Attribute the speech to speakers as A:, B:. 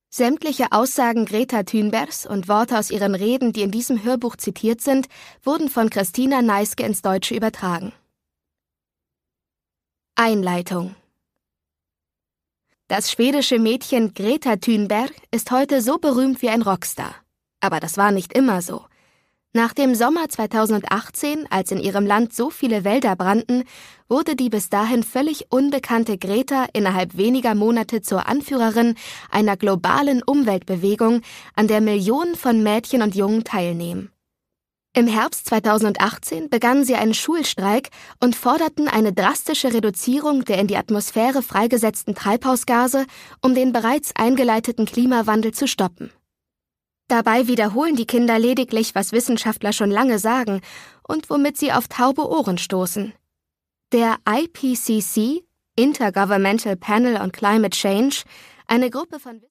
A: Sämtliche Aussagen Greta Thunbergs und Worte aus ihren Reden, die in diesem Hörbuch zitiert sind, wurden von Christina Neiske ins Deutsche übertragen. Einleitung. Das schwedische Mädchen Greta Thunberg ist heute so berühmt wie ein Rockstar. Aber das war nicht immer so. Nach dem Sommer 2018, als in ihrem Land so viele Wälder brannten, wurde die bis dahin völlig unbekannte Greta innerhalb weniger Monate zur Anführerin einer globalen Umweltbewegung, an der Millionen von Mädchen und Jungen teilnehmen. Im Herbst 2018 begannen sie einen Schulstreik und forderten eine drastische Reduzierung der in die Atmosphäre freigesetzten Treibhausgase, um den bereits eingeleiteten Klimawandel zu stoppen. Dabei wiederholen die Kinder lediglich, was Wissenschaftler schon lange sagen und womit sie auf taube Ohren stoßen. Der IPCC, Intergovernmental Panel on Climate Change, eine Gruppe von